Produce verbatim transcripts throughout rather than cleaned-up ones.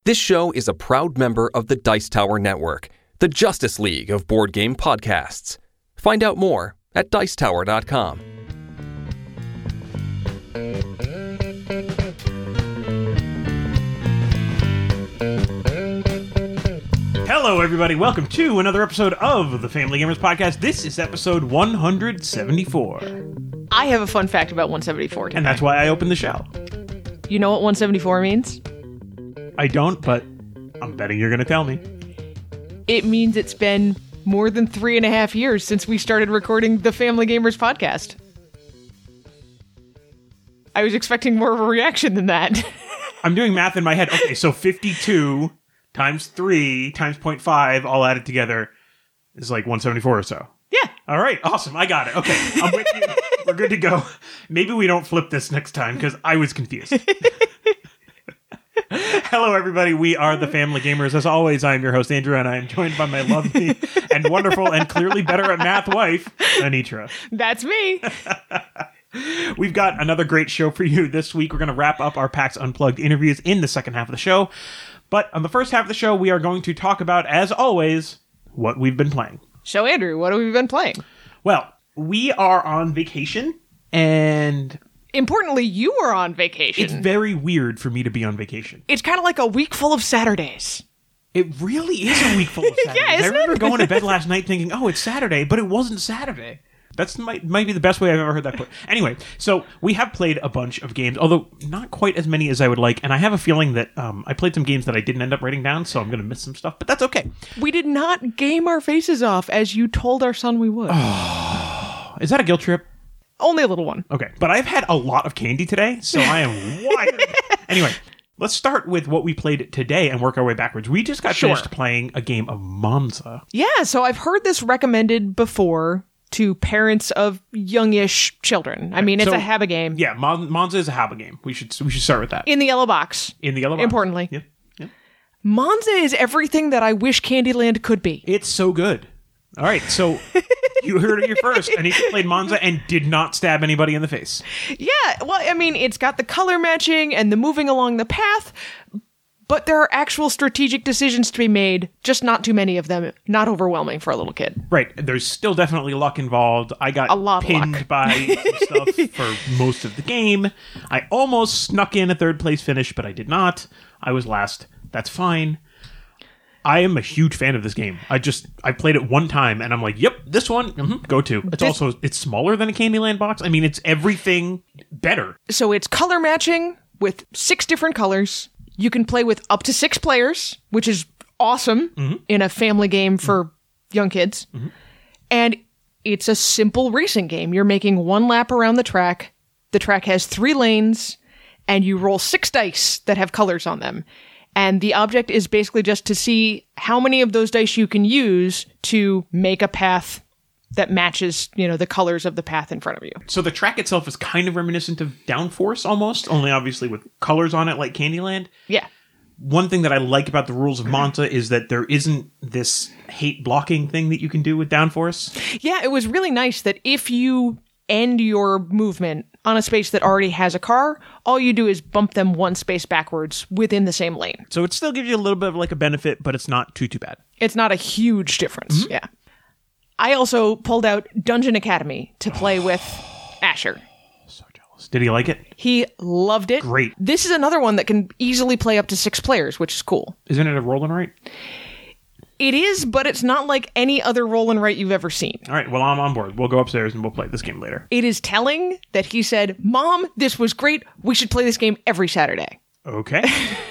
This show is a proud member of the Dice Tower Network, the Justice League of board game podcasts. Find out more at dice tower dot com. Hello, everybody. Welcome to another episode of the Family Gamers Podcast. This is episode one hundred seventy-four. I have a fun fact about one seventy-four today. And that's why I opened the show. You know what one seventy-four means? I don't, but I'm betting you're going to tell me. It means it's been more than three and a half years since we started recording the Family Gamers Podcast. I was expecting more of a reaction than that. I'm doing math in my head. Okay, so fifty-two times three times zero point five all added together is like one seventy-four or so. Yeah. All right, awesome. I got it. Okay, I'm with you. We're good to go. Maybe we don't flip this next time because I was confused. Hello, everybody. We are the Family Gamers. As always, I am your host, Andrew, and I am joined by my lovely and wonderful and clearly better at math wife, Anitra. That's me. We've got another great show for you this week. We're going to wrap up our PAX Unplugged interviews in the second half of the show. But on the first half of the show, we are going to talk about, as always, what we've been playing. So, Andrew, what have we been playing? Well, we are on vacation, and importantly, you are on vacation. It's very weird for me to be on vacation. It's kind of like a week full of Saturdays. It really is a week full of Saturdays. Yeah, isn't I remember it? going to bed last night thinking, oh, it's Saturday, but it wasn't Saturday. That's might, might be the best way I've ever heard that put. Anyway, so we have played a bunch of games, although not quite as many as I would like, and I have a feeling that um, I played some games that I didn't end up writing down, so I'm going to miss some stuff, but that's okay. We did not game our faces off as you told our son we would. Oh, is that a guilt trip? Only a little one. Okay, but I've had a lot of candy today, so I am wired. Anyway, let's start with what we played today and work our way backwards. We just got Sure. finished playing a game of Monza. Yeah, so I've heard this recommended before to parents of youngish children. I mean, it's So, a Habba game. Yeah, Mon- Monza is a Habba game. We should we should start with that. In the yellow box. In the yellow box. Importantly. Yep. Yep. Monza is everything that I wish Candyland could be. It's so good. All right, so you heard it here first. Anitra played Monza and did not stab anybody in the face. Yeah, well, I mean, it's got the color matching and the moving along the path, but there are actual strategic decisions to be made, just not too many of them, not overwhelming for a little kid. Right, there's still definitely luck involved. I got A lot of pinned luck. by some stuff for most of the game. I almost snuck in a third place finish, but I did not. I was last. That's fine. I am a huge fan of this game. I just, I played it one time and I'm like, yep, this one, mm-hmm, go to. It's This- also, it's smaller than a Candyland box. I mean, it's everything better. So it's color matching with six different colors. You can play with up to six players, which is awesome Mm-hmm. in a family game for young kids. Mm-hmm. And it's a simple racing game. You're making one lap around the track. The track has three lanes, and you roll six dice that have colors on them. And the object is basically just to see how many of those dice you can use to make a path that matches, you know, the colors of the path in front of you. So the track itself is kind of reminiscent of Downforce almost, only obviously with colors on it like Candyland. Yeah. One thing that I like about the rules of Monza is that there isn't this hate blocking thing that you can do with Downforce. Yeah, it was really nice that if you end your movement on a space that already has a car, all you do is bump them one space backwards within the same lane. So it still gives you a little bit of like a benefit, but it's not too, too bad. It's not a huge difference. Yeah. I also pulled out Dungeon Academy to play with Asher. So jealous. Did he like it? He loved it. Great. This is another one that can easily play up to six players, which is cool. Isn't it a roll and write? It is, but it's not like any other roll and write you've ever seen. All right, well, I'm on board. We'll go upstairs and we'll play this game later. It is telling that he said, Mom, this was great. We should play this game every Saturday. Okay.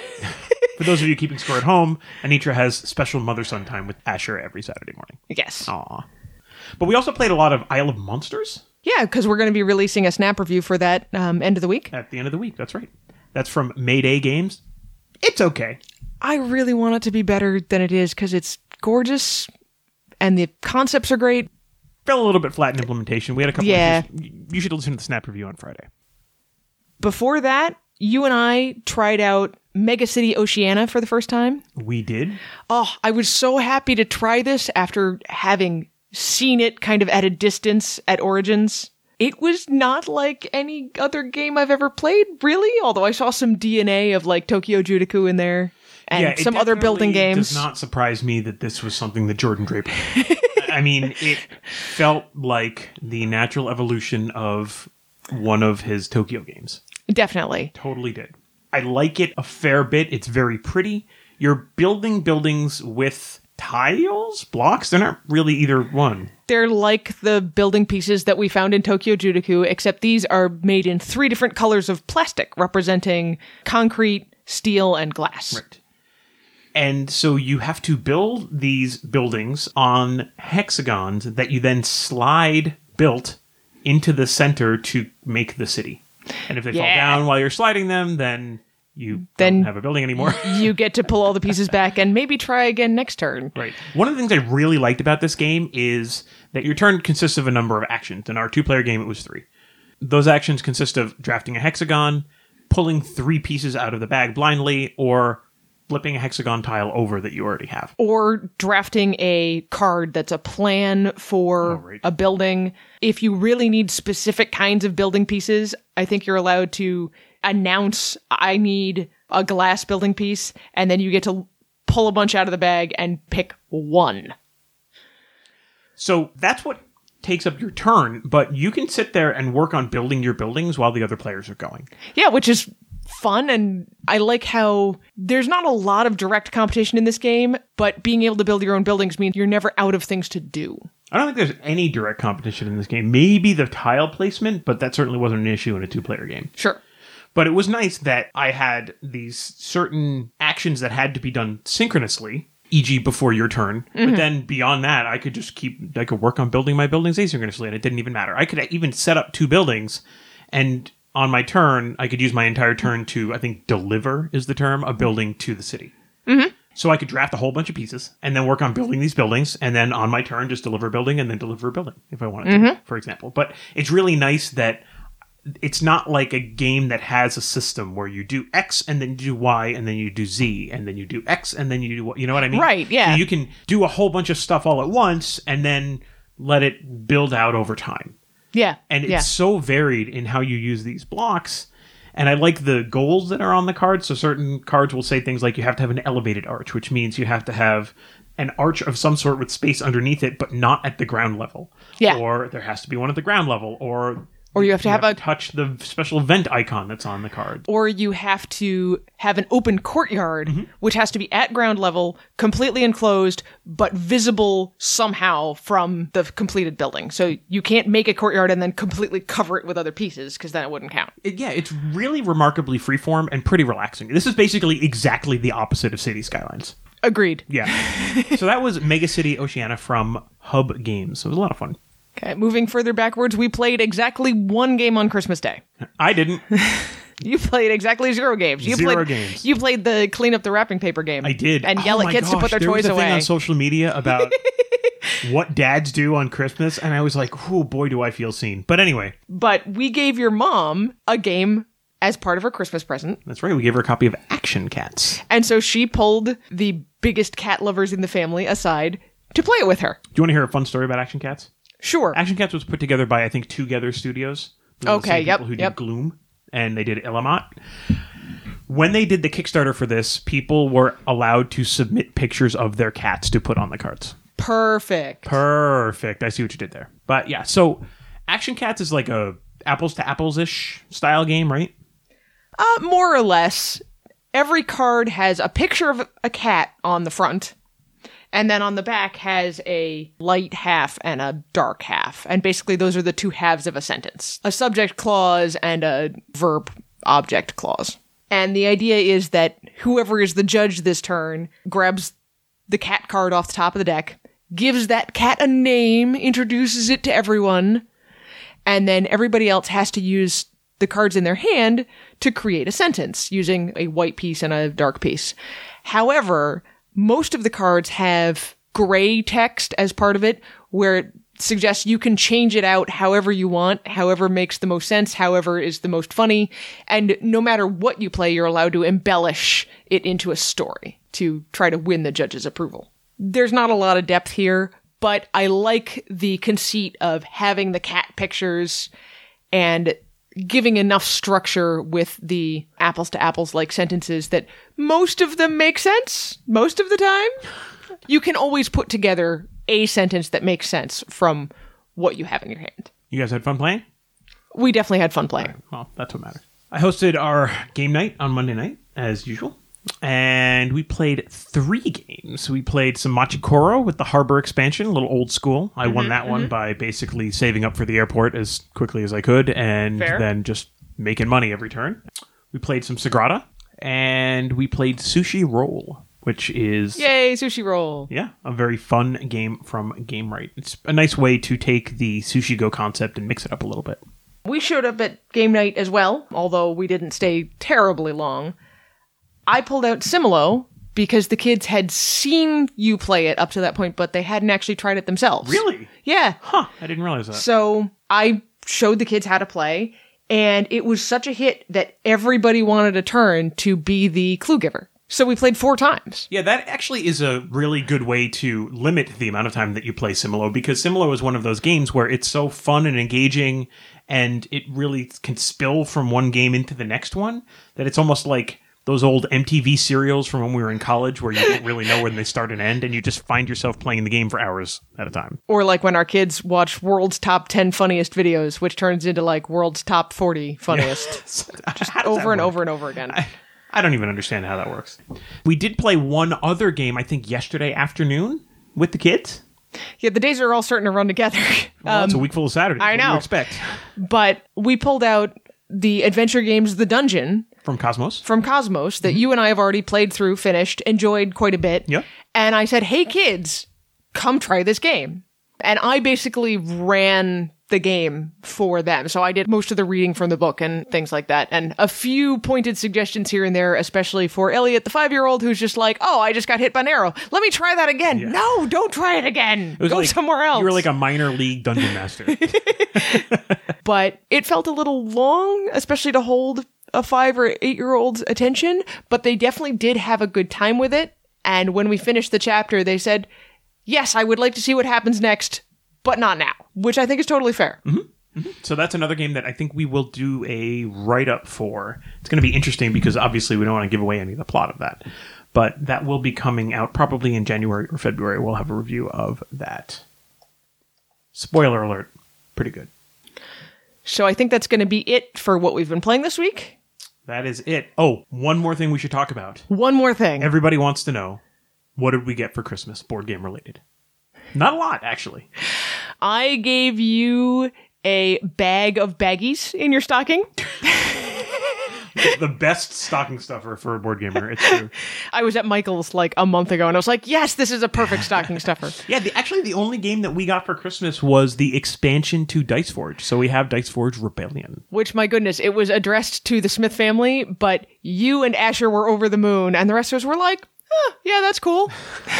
For those of you keeping score at home, Anitra has special mother-son time with Asher every Saturday morning. Yes. Aw. But we also played a lot of Isle of Monsters Yeah, because we're going to be releasing a snap review for that um, end of the week. at the end of the week. That's right. That's from Mayday Games. It's okay. I really want it to be better than it is because it's gorgeous and the concepts are great. Fell a little bit flat in implementation. We had a couple Yeah. of issues. You should listen to the snap review on Friday. Before that, you and I tried out Mega City Oceania for the first time. We did. Oh, I was so happy to try this after having seen it kind of at a distance at Origins. It was not like any other game I've ever played, really, although I saw some D N A of like Tokyo Judoku in there. and Yeah, it some other building definitely games. does not surprise me that this was something that Jordan Draper did. I mean, it felt like the natural evolution of one of his Tokyo games. Definitely. Totally did. I like it a fair bit. It's very pretty. You're building buildings with tiles, blocks. They're not really either one. They're like the building pieces that we found in Tokyo Judoku, except these are made in three different colors of plastic, representing concrete, steel, and glass. Right. And so you have to build these buildings on hexagons that you then slide built into the center to make the city. And if they Yeah. fall down while you're sliding them, then you Then don't have a building anymore. You get to pull all the pieces back and maybe try again next turn. Right. One of the things I really liked about this game is that your turn consists of a number of actions. In our two-player game, it was three. Those actions consist of drafting a hexagon, pulling three pieces out of the bag blindly, or flipping a hexagon tile over that you already have. Or drafting a card that's a plan for Oh, right. a building. If you really need specific kinds of building pieces, I think you're allowed to announce, I need a glass building piece, and then you get to pull a bunch out of the bag and pick one. So that's what takes up your turn, but you can sit there and work on building your buildings while the other players are going. Yeah, which is fun, and I like how there's not a lot of direct competition in this game, but being able to build your own buildings means you're never out of things to do. I don't think there's any direct competition in this game. Maybe the tile placement, but that certainly wasn't an issue in a two-player game. Sure. But it was nice that I had these certain actions that had to be done synchronously, for example before your turn. Mm-hmm. But then beyond that, I could just keep, I could work on building my buildings asynchronously, and it didn't even matter. I could even set up two buildings, and on my turn, I could use my entire turn to, I think, deliver is the term, a building to the city. Mm-hmm. So I could draft a whole bunch of pieces and then work on building these buildings, and then on my turn, just deliver a building and then deliver a building if I wanted Mm-hmm. to, for example. But it's really nice that it's not like a game that has a system where you do X and then you do Y and then you do Z and then you do X and then you do, you know what I mean? Right, yeah. So you can do a whole bunch of stuff all at once and then let it build out over time. Yeah. And it's yeah. so varied in how you use these blocks. And I like the goals that are on the cards. So certain cards will say things like you have to have an elevated arch, which means you have to have an arch of some sort with space underneath it, but not at the ground level. Yeah. Or there has to be one at the ground level, or Or you have to have a- touch the special vent icon that's on the card. Or you have to have an open courtyard, Mm-hmm. which has to be at ground level, completely enclosed, but visible somehow from the completed building. So you can't make a courtyard and then completely cover it with other pieces, because then it wouldn't count. It- yeah, it's really remarkably freeform and pretty relaxing. This is basically exactly the opposite of City Skylines. Agreed. Yeah. So that was Mega City Oceania from Hub Games. It was a lot of fun. Okay, moving further backwards, we played exactly one game on Christmas Day. I didn't. You played exactly zero games. You Zero played, games. You played the clean up the wrapping paper game. I did. And yell Oh at my kids to gosh, put their there toys was a away. thing on social media about what dads do on Christmas, and I was like, oh boy, do I feel seen. But anyway, But we gave your mom a game as part of her Christmas present. that's right. We gave her a copy of Action Cats. And so she pulled the biggest cat lovers in the family aside to play it with her. Do you want to hear a fun story about Action Cats? Sure. Action Cats was put together by, I think, Together Studios. Those are the Okay, same yep, people who yep. did Gloom, and they did Ilamat. When they did the Kickstarter for this, people were allowed to submit pictures of their cats to put on the cards. Perfect. Perfect. I see what you did there. But yeah, so Action Cats is like a apples to apples-ish style game, right? Uh, more or less. Every card has a picture of a cat on the front, and then on the back has a light half and a dark half. And basically those are the two halves of a sentence. A subject clause and a verb object clause. And the idea is that whoever is the judge this turn grabs the cat card off the top of the deck, gives that cat a name, introduces it to everyone, and then everybody else has to use the cards in their hand to create a sentence using a white piece and a dark piece. However, most of the cards have gray text as part of it, where it suggests you can change it out however you want, however makes the most sense, however is the most funny, and no matter what you play, you're allowed to embellish it into a story to try to win the judge's approval. There's not a lot of depth here, but I like the conceit of having the cat pictures and giving enough structure with the apples to apples like sentences that most of them make sense most of the time. You can always put together a sentence that makes sense from what you have in your hand. You guys had fun playing? We definitely had fun playing. Right. Well, that's what matters. I hosted our game night on Monday night, as usual. And we played three games. We played some Machikoro with the Harbor expansion, a little old school. I mm-hmm, won that mm-hmm. one by basically saving up for the airport as quickly as I could and Fair. then just making money every turn. We played some Sagrada, and we played Sushi Roll, which is... Yay, Sushi Roll! Yeah, a very fun game from GameRight. It's a nice way to take the Sushi Go concept and mix it up a little bit. We showed up at game night as well, although we didn't stay terribly long. I pulled out Similo because the kids had seen you play it up to that point, but they hadn't actually tried it themselves. Really? Yeah. Huh, I didn't realize that. So I showed the kids how to play, and it was such a hit that everybody wanted a turn to be the clue giver. So we played four times. Yeah, that actually is a really good way to limit the amount of time that you play Similo, because Similo is one of those games where it's so fun and engaging, and it really can spill from one game into the next one, that it's almost like those old M T V serials from when we were in college where you don't really know when they start and end, and you just find yourself playing the game for hours at a time. Or like when our kids watch World's Top ten Funniest Videos, which turns into like World's Top forty Funniest. Yeah. Just over and over and over again. I, I don't even understand how that works. We did play one other game, I think, yesterday afternoon with the kids. Yeah, the days are all starting to run together. Well, um, it's a week full of Saturdays. I know. What do you expect? But we pulled out the adventure games The Dungeon. From Cosmos. From Cosmos, that mm-hmm. you and I have already played through, finished, enjoyed quite a bit. Yep. And I said, hey kids, come try this game. And I basically ran the game for them. So I did most of the reading from the book and things like that. And a few pointed suggestions here and there, especially for Elliot, the five-year-old, who's just like, oh, I just got hit by an arrow. Let me try that again. Yeah. No, don't try it again. It Go like, somewhere else. You were like a minor league dungeon master. But it felt a little long, especially to hold a five or eight-year-old's attention. But they definitely did have a good time with it. And when we finished the chapter, they said, yes, I would like to see what happens next, but not now, which I think is totally fair. Mm-hmm. Mm-hmm. So that's another game that I think we will do a write-up for. It's going to be interesting because obviously we don't want to give away any of the plot of that. But that will be coming out probably in January or February. We'll have a review of that. Spoiler alert. Pretty good. So I think that's going to be it for what we've been playing this week. That is it. Oh, one more thing we should talk about. One more thing. Everybody wants to know, what did we get for Christmas, board game related? Not a lot, actually. I gave you a bag of baggies in your stocking. The best stocking stuffer for a board gamer. It's true. I was at Michael's like a month ago, and I was like, yes, this is a perfect stocking stuffer. Yeah, the, actually, the only game that we got for Christmas was the expansion to Dice Forge. So we have Dice Forge Rebellion. Which, my goodness, it was addressed to the Smith family, but you and Asher were over the moon, and the rest of us were like, oh, yeah, that's cool.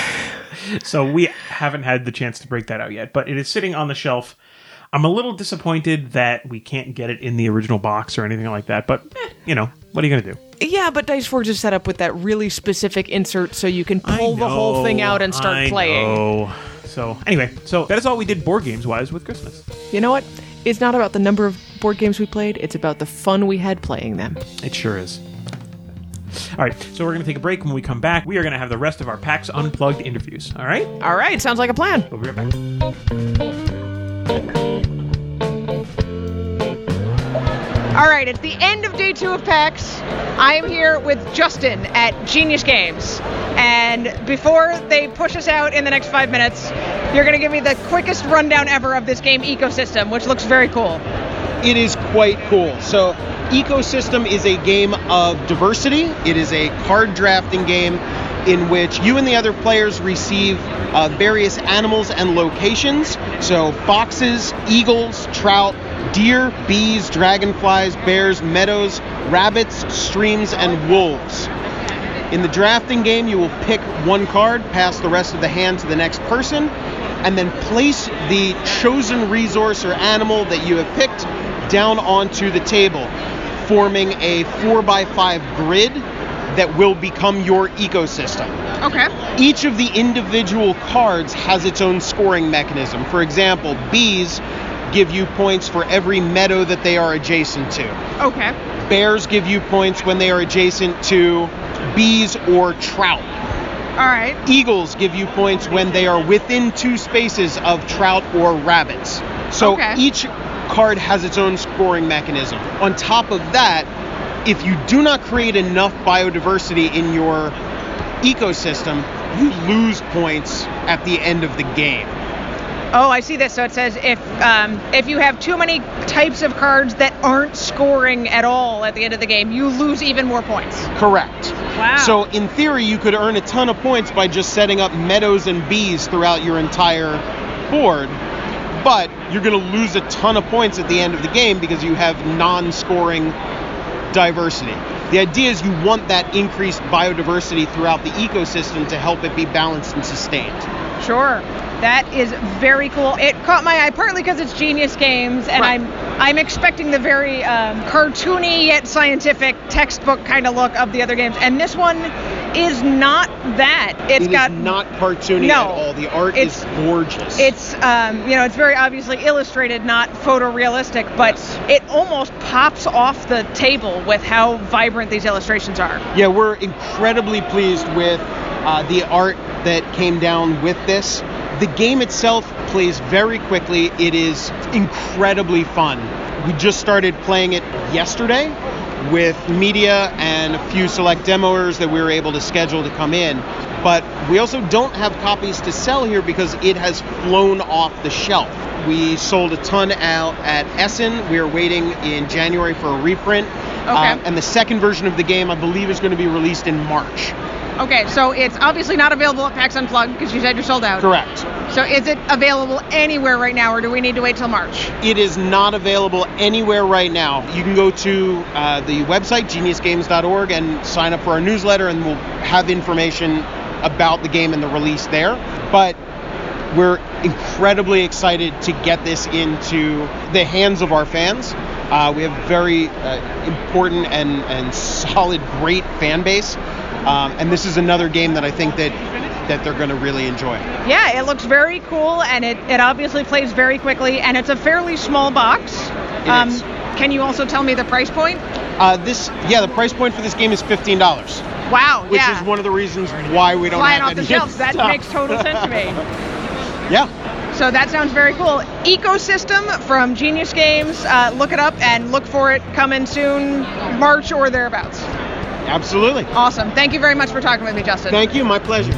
So we haven't had the chance to break that out yet, but it is sitting on the shelf. I'm a little disappointed that we can't get it in the original box or anything like that, but, eh, you know, what are you going to do? Yeah, but Dice Forge is set up with that really specific insert so you can pull know, the whole thing out and start I playing. Know. So, anyway, so that is all we did board games-wise with Christmas. You know what? It's not about the number of board games we played, it's about the fun we had playing them. It sure is. All right, so we're going to take a break. When we come back, we are going to have the rest of our PAX Unplugged interviews. All right? All right, sounds like a plan. We'll be right back. All right, it's the end of day two of PAX. I am here with Justin at Genius Games. And before they push us out in the next five minutes, you're going to give me the quickest rundown ever of this game ecosystem, which looks very cool. It is quite cool. So, Ecosystem is a game of diversity. It is a card drafting game in which you and the other players receive uh, various animals and locations. So, foxes, eagles, trout, deer, bees, dragonflies, bears, meadows, rabbits, streams, and wolves. In the drafting game, you will pick one card, pass the rest of the hand to the next person, and then place the chosen resource or animal that you have picked down onto the table, forming a four by five grid that will become your ecosystem. Okay. Each of the individual cards has its own scoring mechanism. For example, bees give you points for every meadow that they are adjacent to. Okay. Bears give you points when they are adjacent to bees or trout. All right. Eagles give you points when they are within two spaces of trout or rabbits. So Okay. each card has its own scoring mechanism. On top of that, if you do not create enough biodiversity in your ecosystem, you lose points at the end of the game. Oh, I see this. So it says if um, if you have too many types of cards that aren't scoring at all at the end of the game, you lose even more points. Correct. Wow. So in theory, you could earn a ton of points by just setting up meadows and bees throughout your entire board, but you're going to lose a ton of points at the end of the game because you have non-scoring diversity. The idea is you want that increased biodiversity throughout the ecosystem to help it be balanced and sustained. Sure. That is very cool. It caught my eye partly because it's Genius Games, and Right. I'm I'm expecting the very um, cartoony yet scientific textbook kind of look of the other games, and this one is not that. It's It got is not cartoony No. at all. The art It's- is gorgeous. It's um, you know, it's very obviously illustrated, not photorealistic, but Yes. it almost pops off the table with how vibrant these illustrations are. Yeah, we're incredibly pleased with uh, the art that came down with this. The game itself plays very quickly. It is incredibly fun. We just started playing it yesterday with media and a few select demoers that we were able to schedule to come in. But we also don't have copies to sell here because it has flown off the shelf. We sold a ton out at Essen. We are waiting in January for a reprint. Okay. Uh, and the second version of the game, I believe, is going to be released in March. Okay, so it's obviously not available at PAX Unplugged because you said you're sold out. Correct. So is it available anywhere right now, or do we need to wait till March? It is not available anywhere right now. You can go to uh, the website, genius games dot org, and sign up for our newsletter, and we'll have information about the game and the release there. But we're incredibly excited to get this into the hands of our fans. Uh, we have very uh, important and, and solid, great fan base. Um, and this is another game that I think that that they're going to really enjoy. Yeah, it looks very cool, and it, it obviously plays very quickly, and it's a fairly small box. It is. Can you also tell me the price point? Uh, this, yeah, the price point for this game is fifteen dollars, Wow, which yeah. is one of the reasons why we don't Flying have off the any shelves. That stuff. makes total sense to me. Yeah. So that sounds very cool. Ecosystem from Genius Games. Uh, look it up and look for it coming soon, March or thereabouts. Absolutely. Awesome. Thank you very much for talking with me, Justin. Thank you. My pleasure.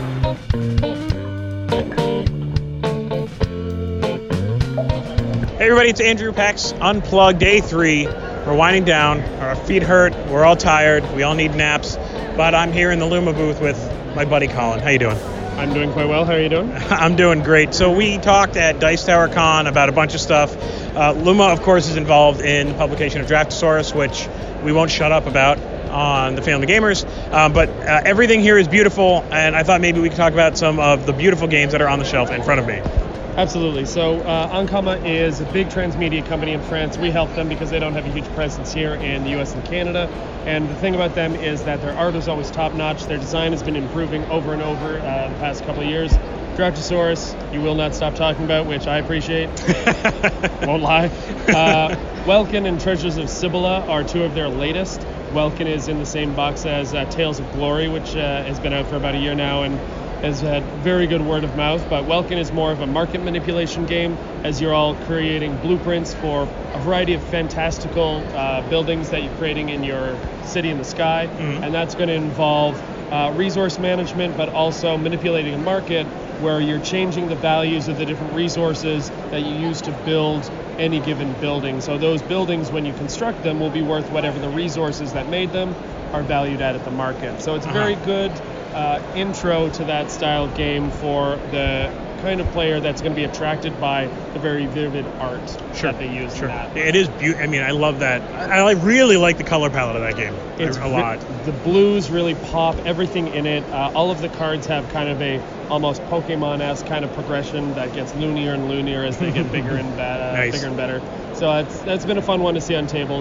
Hey everybody, it's Andrew PAX Unplugged Day three. We're winding down. Our feet hurt. We're all tired. We all need naps. But I'm here in the Luma booth with my buddy Colin. How you doing? I'm doing quite well. How are you doing? I'm doing great. So we talked at Dice Tower Con about a bunch of stuff. Uh, Luma, of course, is involved in the publication of Draftosaurus, which we won't shut up about on the Family Gamers. Um, but uh, everything here is beautiful, and I thought maybe we could talk about some of the beautiful games that are on the shelf in front of me. Absolutely. So uh, Ankama is a big transmedia company in France. We help them because they don't have a huge presence here in the U S and Canada. And the thing about them is that their art is always top-notch. Their design has been improving over and over uh, the past couple of years. Draftosaurus, you will not stop talking about, which I appreciate. Won't lie. Uh, Welkin and Treasures of Cibola are two of their latest. Welkin is in the same box as uh, Tales of Glory, which uh, has been out for about a year now and has had very good word of mouth. But Welkin is more of a market manipulation game, as you're all creating blueprints for a variety of fantastical uh, buildings that you're creating in your city in the sky. Mm-hmm. And that's going to involve uh, resource management, but also manipulating a market where you're changing the values of the different resources that you use to build any given building. So those buildings, when you construct them, will be worth whatever the resources that made them are valued at at the market. So it's a Uh-huh. very good uh, intro to that style of game for the kind of player that's going to be attracted by the very vivid art that they use Sure. in that. It is beautiful. I mean, I love that. I, I really like the color palette of that game. It's a ve- lot. The blues really pop. Everything in it. Uh, all of the cards have kind of a almost Pokemon-esque kind of progression that gets loonier and loonier as they get bigger and ba- uh, Nice. bigger and better. So it's that's been a fun one to see on tables.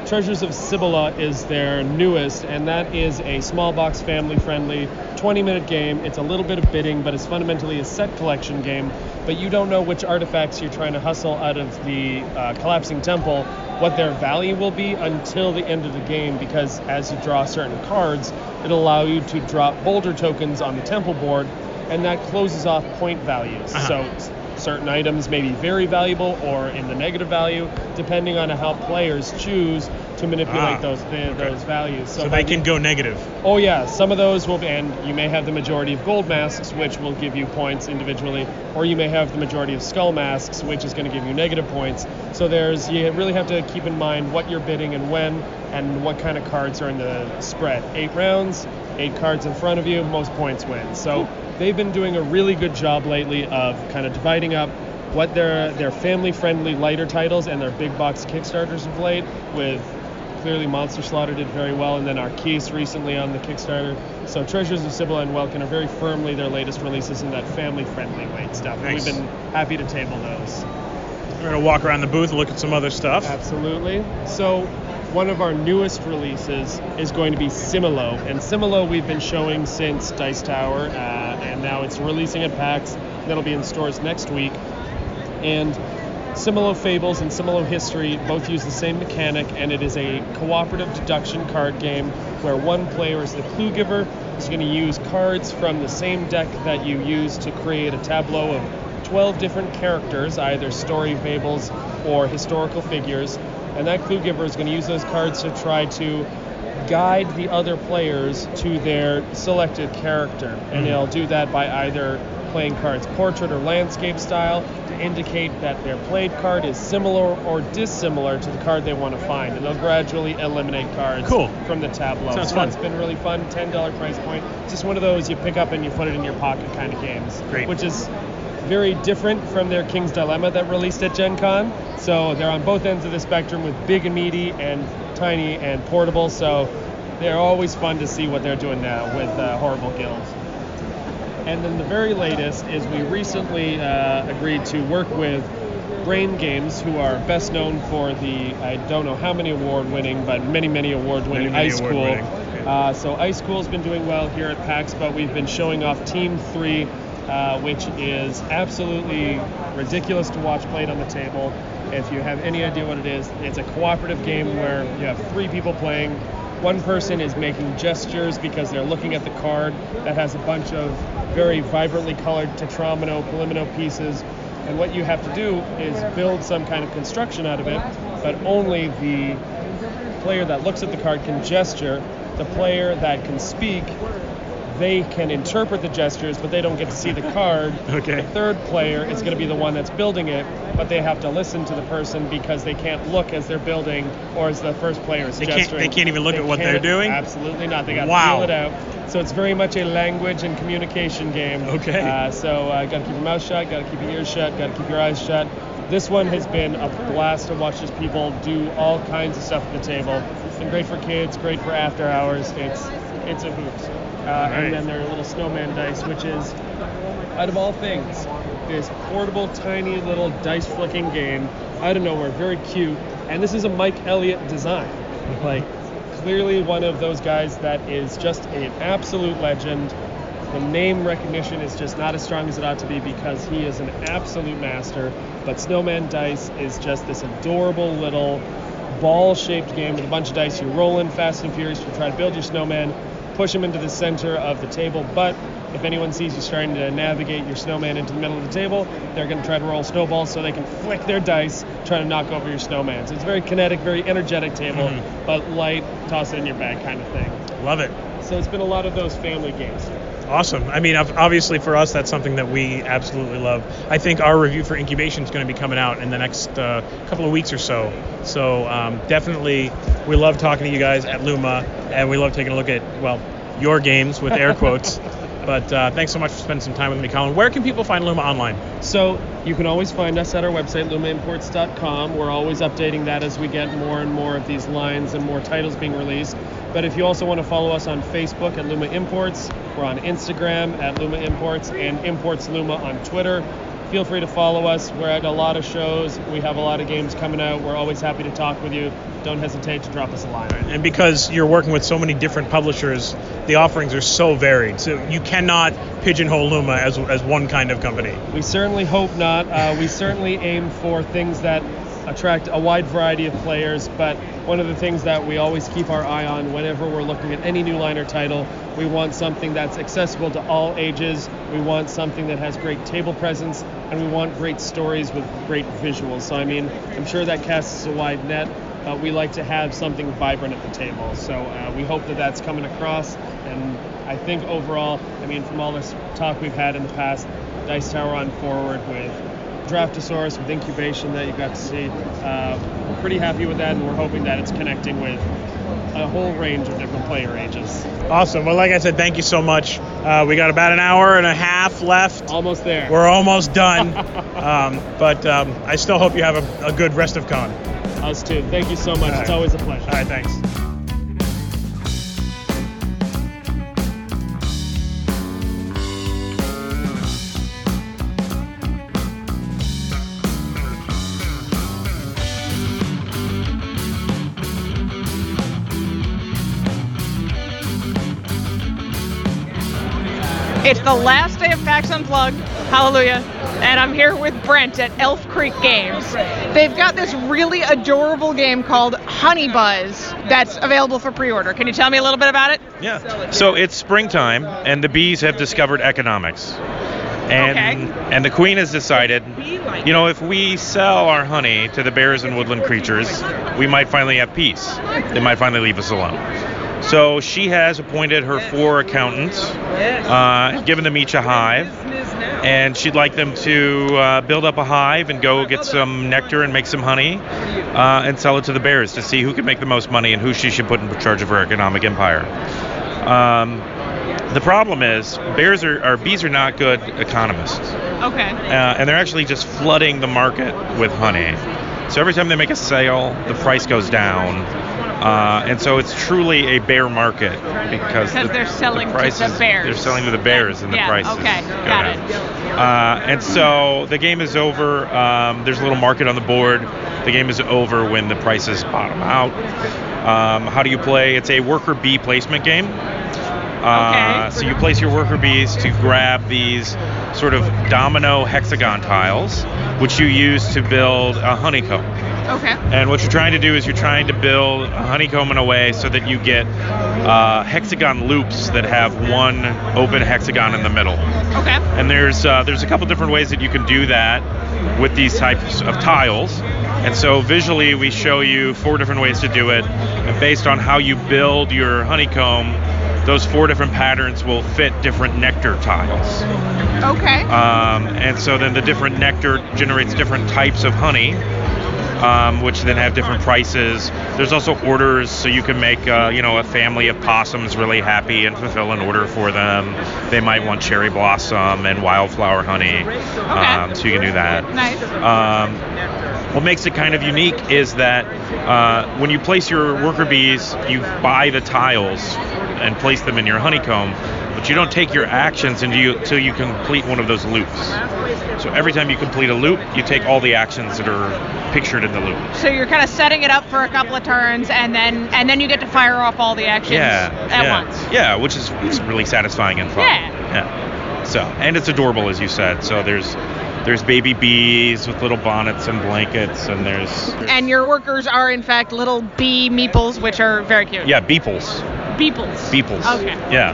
Treasures of Cibola is their newest, and that is a small box, family-friendly, twenty-minute game. It's a little bit of bidding, but it's fundamentally a set collection game. But you don't know which artifacts you're trying to hustle out of the uh, collapsing temple, what their value will be until the end of the game, because as you draw certain cards, it'll allow you to drop boulder tokens on the temple board, and that closes off point values. Uh-huh. So certain items may be very valuable or in the negative value, depending on how players choose to manipulate Ah, those the, okay. those values. So by they the- can go negative. Oh yeah, some of those will be, and you may have the majority of gold masks, which will give you points individually, or you may have the majority of skull masks, which is going to give you negative points. So there's, you really have to keep in mind what you're bidding and when, and what kind of cards are in the spread. Eight rounds, eight cards in front of you, most points win. So they've been doing a really good job lately of kind of dividing up what their their family-friendly lighter titles and their big box Kickstarters of late, with clearly Monster Slaughter did very well, and then Arceus recently on the Kickstarter. So Treasures of Cibola and Welkin are very firmly their latest releases in that family-friendly weight stuff. Nice. We've been happy to table those. We're going to walk around the booth and look at some other stuff. Absolutely. So one of our newest releases is going to be Similo. And Similo we've been showing since Dice Tower, uh, and now it's releasing at PAX. That'll be in stores next week. And Similo Fables and Similo History both use the same mechanic, and it is a cooperative deduction card game where one player is the clue giver, is going to use cards from the same deck that you use to create a tableau of twelve different characters, either story fables or historical figures, and that clue giver is going to use those cards to try to guide the other players to their selected character, and they'll do that by either playing cards portrait or landscape style to indicate that their played card is similar or dissimilar to the card they want to find, and they'll gradually eliminate cards Cool. from the tableau. Sounds so fun. that's been really fun. ten dollars price point. Just one of those you pick up and you put it in your pocket kind of games. Great. Which is very different from their King's Dilemma that released at Gen Con. So they're on both ends of the spectrum with big and meaty and tiny and portable. So they're always fun to see what they're doing now with uh, Horrible Guild. And then the very latest is we recently uh, agreed to work with Brain Games, who are best known for the, I don't know how many award-winning, but many, many award-winning Many, many Ice Cool. award-winning, okay. Uh, so Ice Cool's been doing well here at PAX, but we've been showing off Team three, uh, which is absolutely ridiculous to watch played on the table. If you have any idea what it is, it's a cooperative game where you have three people playing. One person is making gestures because they're looking at the card that has a bunch of very vibrantly colored tetramino, polimino pieces, and what you have to do is build some kind of construction out of it, but only the player that looks at the card can gesture. The player that can speak, they can interpret the gestures, but they don't get to see the card. Okay. The third player is going to be the one that's building it, but they have to listen to the person because they can't look as they're building or as the first player is They can't- gesturing. they can't even look They at what they're can't- doing? Absolutely not. They got to Wow. feel it out. So it's very much a language and communication game. Okay. Uh, so uh, got to keep your mouth shut, got to keep your ears shut, got to keep your eyes shut. This one has been a blast to watch just people do all kinds of stuff at the table. It's been great for kids, great for after hours. It's it's a hoot. Uh, Right. And then their little snowman dice, which is, out of all things, this portable, tiny little dice flicking game out of nowhere, very cute. And this is a Mike Elliott design. Like, clearly one of those guys that is just an absolute legend. The name recognition is just not as strong as it ought to be because he is an absolute master. But Snowman Dice is just this adorable little ball-shaped game with a bunch of dice. You roll in fast and furious. You try to build your snowman, push him into the center of the table. But if anyone sees you starting to navigate your snowman into the middle of the table, they're going to try to roll snowballs so they can flick their dice, trying to knock over your snowman. So it's a very kinetic, very energetic table, Mhm. but light, toss it in your bag kind of thing. Love it. So it's been a lot of those family games. Awesome. I mean, ob- obviously for us, that's something that we absolutely love. I think our review for Incubation is going to be coming out in the next uh, couple of weeks or so. So um, definitely, we love talking to you guys at Luma, and we love taking a look at, well, your games with air quotes. But uh, thanks so much for spending some time with me, Colin. Where can people find Luma online? So you can always find us at our website, luma imports dot com. We're always updating that as we get more and more of these lines and more titles being released. But if you also want to follow us on Facebook at Luma Imports, we're on Instagram at Luma Imports, and Imports Luma on Twitter. feel free to follow us. We're at a lot of shows. We have a lot of games coming out. We're always happy to talk with you. Don't hesitate to drop us a line. And because you're working with so many different publishers, the offerings are so varied. So you cannot pigeonhole Luma as as one kind of company. We certainly hope not. Uh, we certainly aim for things that attract a wide variety of players, but one of the things that we always keep our eye on whenever we're looking at any new liner title, we want something that's accessible to all ages, we want something that has great table presence, and we want great stories with great visuals. So I mean, I'm sure that casts a wide net, but we like to have something vibrant at the table. So uh, we hope that that's coming across, and I think overall, I mean, from all this talk we've had in the past, Dice Tower on forward with Draftosaurus, with Incubation that you got to see. Uh, we're pretty happy with that, and we're hoping that it's connecting with a whole range of different player ages. Awesome. Well, like I said, thank you so much. Uh, we got about an hour and a half left. Almost there. We're almost done. um, but um, I still hope you have a, a good rest of con. Us too. Thank you so much. All It's right. always a pleasure. All right, thanks. It's the last day of PAX Unplugged. Hallelujah. And I'm here with Brent at Elf Creek Games. They've got this really adorable game called Honey Buzz that's available for pre-order. Can you tell me a little bit about it? Yeah. So it's springtime, and the bees have discovered economics. And Okay. and the queen has decided, you know, if we sell our honey to the bears and woodland creatures, we might finally have peace. They might finally leave us alone. So she has appointed her four accountants, uh, given them each a hive, and she'd like them to uh, build up a hive and go get some nectar and make some honey uh, and sell it to the bears to see who can make the most money and who she should put in charge of her economic empire. Um, the problem is bears are, or bees are not good economists, Okay. uh, and they're actually just flooding the market with honey. So every time they make a sale, the price goes down. Uh, and so it's truly a bear market because, Because the, they're selling the to prices, the bears. They're selling to the bears, and the Yeah, prices okay, go got down. it. Uh, and so the game is over. Um, there's a little market on the board. The game is over when the prices bottom out. Um, how do you play? It's a worker bee placement game. Uh, Okay. So you place your worker bees to grab these sort of domino hexagon tiles, which you use to build a honeycomb. Okay. And what you're trying to do is you're trying to build a honeycomb in a way so that you get uh, hexagon loops that have one open hexagon in the middle. Okay. And there's uh, there's a couple different ways that you can do that with these types of tiles. And so visually we show you four different ways to do it. And based on how you build your honeycomb, those four different patterns will fit different nectar tiles. Okay. Um, and so then the different nectar generates different types of honey, um, which then have different prices. There's also orders, so you can make uh, you know a family of possums really happy and fulfill an order for them. They might want cherry blossom and wildflower honey, um, so you can do that. Nice. Um, what makes it kind of unique is that uh, when you place your worker bees, you buy the tiles and place them in your honeycomb, but you don't take your actions until you, until you complete one of those loops. So every time you complete a loop, you take all the actions that are pictured in the loop. So you're kind of setting it up for a couple of turns, and then and then you get to fire off all the actions Yeah, at yeah, once. yeah, which is it's really satisfying and fun. Yeah. Yeah. So and it's adorable, as you said. So there's there's baby bees with little bonnets and blankets, and there's And your workers are in fact little bee meeples, which are very cute. yeah beeples. Beeples. Beeples. Okay. Yeah.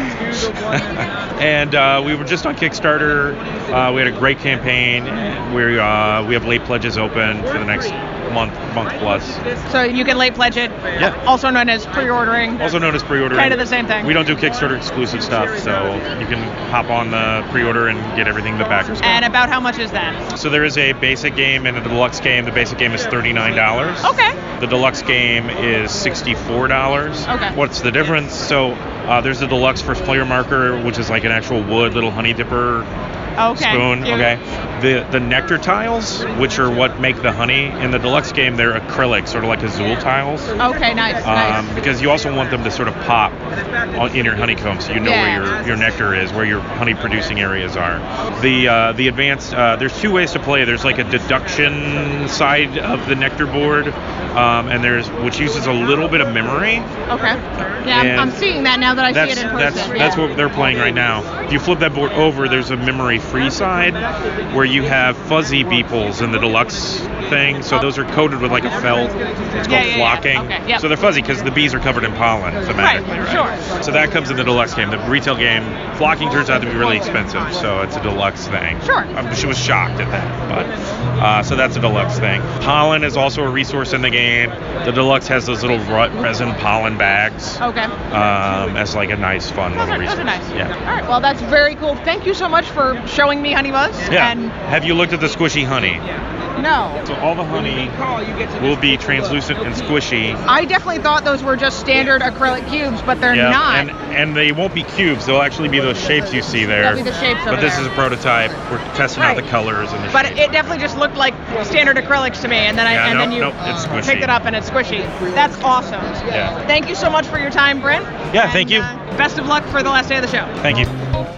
and uh, we were just on Kickstarter. Uh, we had a great campaign. We uh, we have late pledges open for the next month, month plus. So you can late pledge it. Yeah. Also known as pre-ordering. Also known as pre-ordering. Kind of the same thing. We don't do Kickstarter exclusive stuff, so you can hop on the pre-order and get everything the backers get. And about how much is that? So there is a basic game and a deluxe game. The basic game is thirty-nine dollars. Okay. The deluxe game is sixty-four dollars. Okay. What's the difference? So uh, there's a deluxe first player marker, which is like an actual wood little honey dipper Okay. spoon. Cute. Okay. The the nectar tiles, which are what make the honey in the deluxe game, they're acrylic, sort of like Azul tiles. Okay, nice, Um, nice. because you also want them to sort of pop on, in your honeycomb, so you know Yeah. where your, your nectar is, where your honey producing areas are. The uh, the advanced uh, there's two ways to play. There's like a deduction side of the nectar board, um, and there's which uses a little bit of memory. Okay. Yeah, I'm, And I'm seeing that now that I That's see it in person. that's yeah. that's what they're playing right now. If you flip that board over, there's a memory free side where you have fuzzy beeples in the deluxe thing. So those are coated with like a felt. It's called Yeah, yeah, yeah. flocking. Okay, yep. So they're fuzzy because the bees are covered in pollen thematically, Right, right? sure. So that comes in the deluxe game. The retail game, flocking turns out to be really expensive, so it's a deluxe thing. Sure. Um, she was shocked at that, but uh, so that's a deluxe thing. Pollen is also a resource in the game. The deluxe has those little ru- resin pollen bags. Okay. Um, as like a nice, fun Those little are, resource. those are nice. Yeah. All right. Well, that's very cool. Thank you so much for showing me Honey Buzz. Yeah. And Have you looked at the squishy honey? no, So all the honey will be translucent and squishy. I definitely thought those were just standard acrylic cubes, but they're Yeah, not. and and they won't be cubes. They'll actually be those shapes you see there. They'll be the shapes over But this there. is a prototype. We're testing out Right. the colors and the But shapes. it definitely just looked like standard acrylics to me, and then I Yeah, and nope, then you nope, it's squishy. picked it up and it's squishy. That's awesome. Yeah. Thank you so much for your time, Brent. Yeah, And, thank you. uh, best of luck for the last day of the show. Thank you.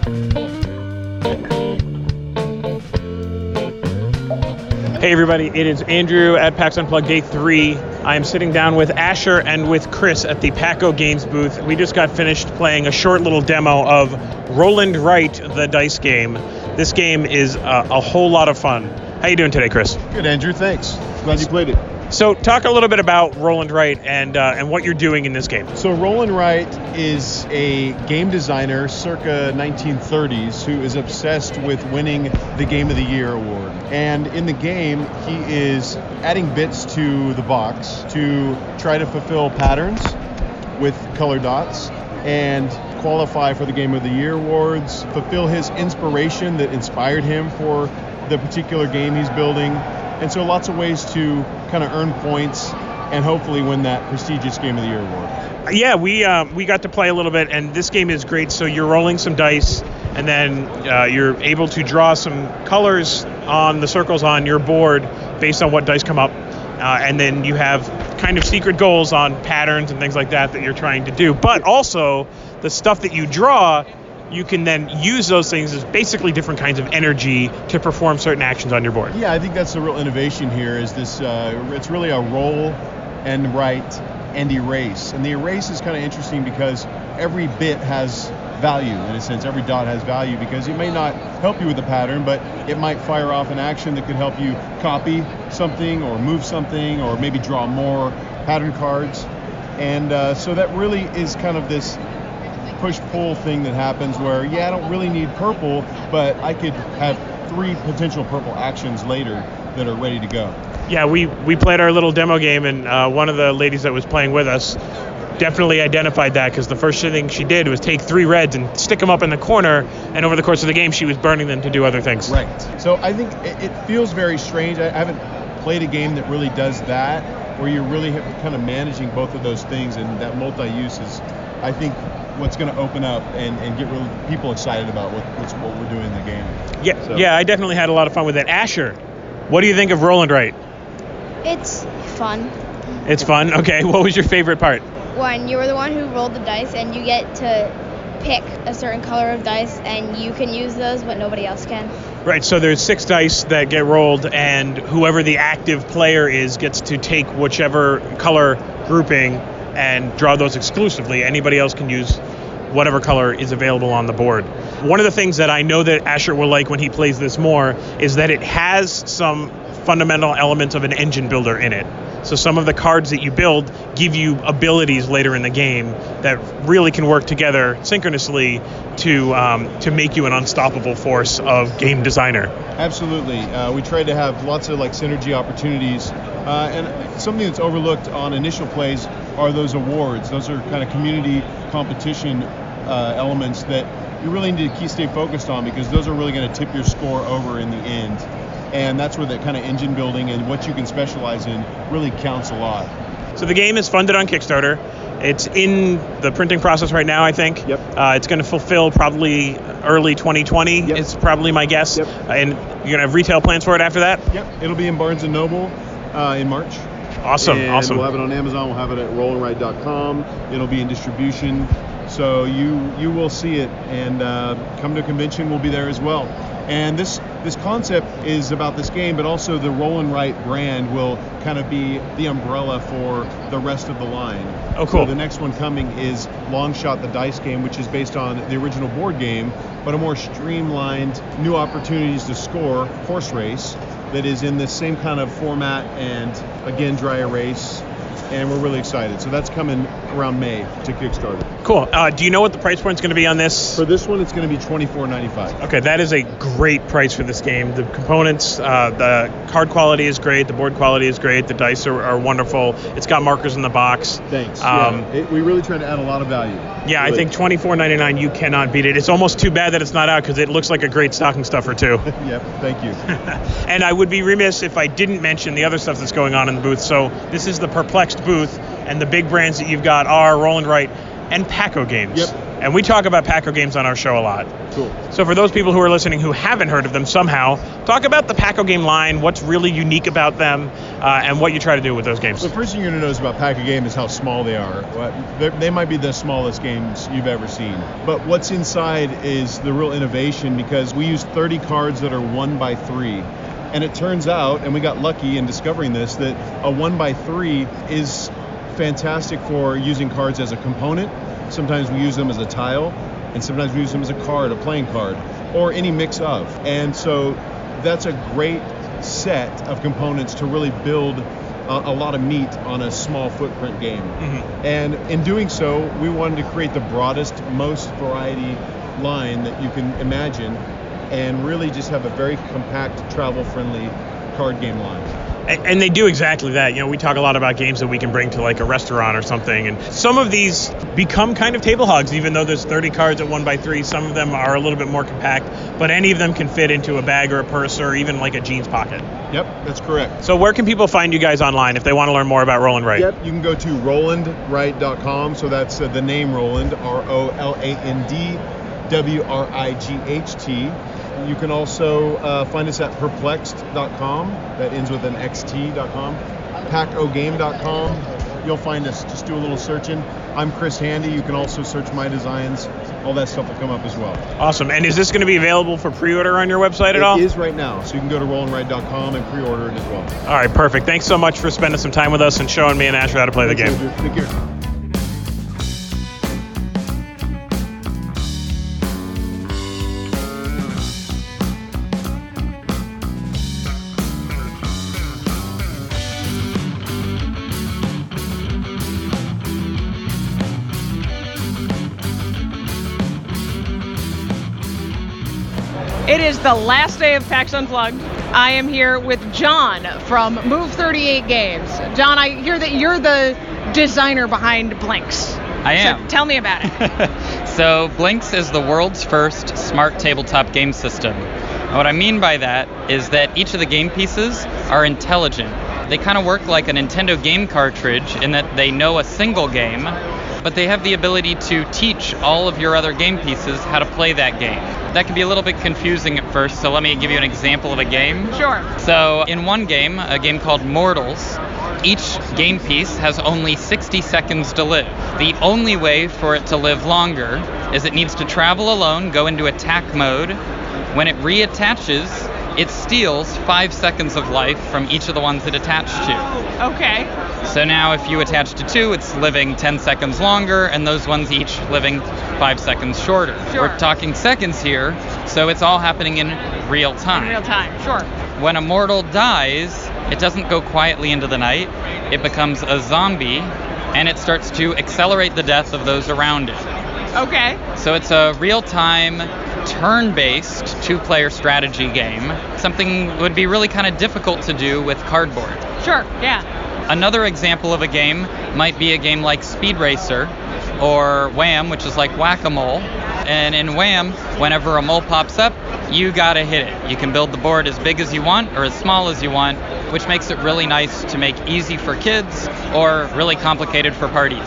Hey everybody, it is Andrew at PAX Unplugged Day three. I am sitting down with Asher and with Chris at the Paco Games booth. We just got finished playing a short little demo of Roland Wright, the dice game. This game is uh, a whole lot of fun. How you doing today, Chris? Good, Andrew. Thanks. Glad you played it. So talk a little bit about Roland Wright and uh, and what you're doing in this game. So Roland Wright is a game designer circa nineteen thirties who is obsessed with winning the Game of the Year award. And in the game, he is adding bits to the box to try to fulfill patterns with color dots and qualify for the Game of the Year awards, fulfill his inspiration that inspired him for the particular game he's building. And so lots of ways to kind of earn points and hopefully win that prestigious Game of the Year award. Yeah, we uh, we got to play a little bit, and this game is great. So you're rolling some dice, and then uh, you're able to draw some colors on the circles on your board based on what dice come up. Uh, and then you have kind of secret goals on patterns and things like that that you're trying to do. But also, the stuff that you draw, you can then use those things as basically different kinds of energy to perform certain actions on your board. Yeah, I think that's the real innovation here is this, uh, it's really a roll and write and erase. And the erase is kind of interesting because every bit has value in a sense. Every dot has value because it may not help you with the pattern, but it might fire off an action that could help you copy something or move something or maybe draw more pattern cards. And uh, so that really is kind of this push-pull thing that happens where, yeah, I don't really need purple, but I could have three potential purple actions later that are ready to go. Yeah, we, we played our little demo game, and uh, one of the ladies that was playing with us definitely identified that because the first thing she did was take three reds and stick them up in the corner, and over the course of the game, she was burning them to do other things. Right. So I think it, it feels very strange. I haven't played a game that really does that, where you're really kind of managing both of those things, and that multi-use is, I think, what's going to open up and, and get really people excited about what, what's, what we're doing in the game. Yeah, So- yeah, I definitely had a lot of fun with it. Asher, what do you think of Roland Wright? It's fun. It's fun. Okay, what was your favorite part? When you're the one who rolled the dice and you get to pick a certain color of dice and you can use those but nobody else can. Right, so there's six dice that get rolled, and whoever the active player is gets to take whichever color grouping and draw those exclusively. Anybody else can use whatever color is available on the board. One of the things that I know that Asher will like when he plays this more is that it has some fundamental elements of an engine builder in it. So some of the cards that you build give you abilities later in the game that really can work together synchronously to um, to make you an unstoppable force of game designer. Absolutely. Uh, we tried to have lots of like synergy opportunities. Uh, and something that's overlooked on initial plays are those awards. Those are kind of community competition uh, elements that you really need to keep stay focused on because those are really going to tip your score over in the end. And that's where that kind of engine building and what you can specialize in really counts a lot. So the game is funded on Kickstarter. It's in the printing process right now, I think. Yep. Uh, it's going to fulfill probably early twenty twenty Yep. is probably my guess. Yep. And you're going to have retail plans for it after that? Yep, it'll be in Barnes and Noble uh, in March. Awesome, and awesome. We'll have it on Amazon. We'll have it at roll and write dot com. It'll be in distribution, so you you will see it. And uh, come to a convention, we'll be there as well. And this this concept is about this game, but also the Roll and Write brand will kind of be the umbrella for the rest of the line. Oh, cool. So the next one coming is Long Shot, the dice game, which is based on the original board game, but a more streamlined, new opportunities to score horse race that is in the same kind of format and, again, dry erase. And we're really excited. So that's coming around May to Kickstarter. Cool. Uh, do you know what the price point's going to be on this? For this one, it's going to be twenty-four ninety-five. Okay, that is a great price for this game. The components, uh, the card quality is great, the board quality is great, the dice are, are wonderful. It's got markers in the box. Thanks. Um, yeah, it, we really try to add a lot of value. Yeah, really. I think twenty-four ninety-nine, you cannot beat it. It's almost too bad that it's not out because it looks like a great stocking stuffer too. Yep, thank you. And I would be remiss if I didn't mention the other stuff that's going on in the booth. So this is the Perplexed booth, and the big brands that you've got are Roll and Write and Paco Games. Yep. And we talk about Paco Games on our show a lot. Cool. So for those people who are listening who haven't heard of them somehow, talk about the Paco Game line, what's really unique about them, uh, and what you try to do with those games. The first thing you're going to notice about Paco Game is how small they are. They're, they might be the smallest games you've ever seen. But what's inside is the real innovation, because we use thirty cards that are one by three. And it turns out, and we got lucky in discovering this, that a one by three is fantastic for using cards as a component. Sometimes we use them as a tile, and sometimes we use them as a card, a playing card, or any mix of. And so that's a great set of components to really build a, a lot of meat on a small footprint game. Mm-hmm. And in doing so, we wanted to create the broadest, most variety line that you can imagine, and really just have a very compact, travel-friendly card game line. And they do exactly that. You know, we talk a lot about games that we can bring to like a restaurant or something, and some of these become kind of table hogs, even though there's thirty cards at one by three. Some of them are a little bit more compact, but any of them can fit into a bag or a purse or even like a jeans pocket. Yep, that's correct. So where can people find you guys online if they want to learn more about Roll and Write? Yep, you can go to roll and write dot com. So that's uh, the name Roland, R O L A N D W R I G H T. You can also uh, find us at perplexed dot com. That ends with an X T dot com. paco game dot com. You'll find us. Just do a little searching. I'm Chris Handy. You can also search my designs. All that stuff will come up as well. Awesome. And is this going to be available for pre-order on your website at it all? It is right now. So you can go to roll and write dot com and pre-order it as well. All right, perfect. Thanks so much for spending some time with us and showing me and Asher how to play Thanks, the game. Andrew. Take care. It is the last day of PAX Unplugged. I am here with John from Move thirty-eight Games. John, I hear that you're the designer behind Blinks. I am. So tell me about it. So Blinks is the world's first smart tabletop game system. And what I mean by that is that each of the game pieces are intelligent. They kind of work like a Nintendo game cartridge in that they know a single game, but they have the ability to teach all of your other game pieces how to play that game. That can be a little bit confusing at first, so let me give you an example of a game. Sure. So in one game, a game called Mortals, each game piece has only sixty seconds to live. The only way for it to live longer is it needs to travel alone, go into attack mode. When it reattaches, it steals five seconds of life from each of the ones it attached to. Okay. So now if you attach to two, it's living ten seconds longer, and those ones each living five seconds shorter. Sure. We're talking seconds here, so it's all happening in real time. In real time, sure. When a mortal dies, it doesn't go quietly into the night. It becomes a zombie, and it starts to accelerate the death of those around it. Okay. So it's a real-time, turn-based, two-player strategy game. Something would be really kind of difficult to do with cardboard. Sure, yeah. Another example of a game might be a game like Speed Racer or Wham, which is like Whack-A-Mole. And in Wham, whenever a mole pops up, you gotta hit it. You can build the board as big as you want or as small as you want, which makes it really nice to make easy for kids or really complicated for parties. Sure.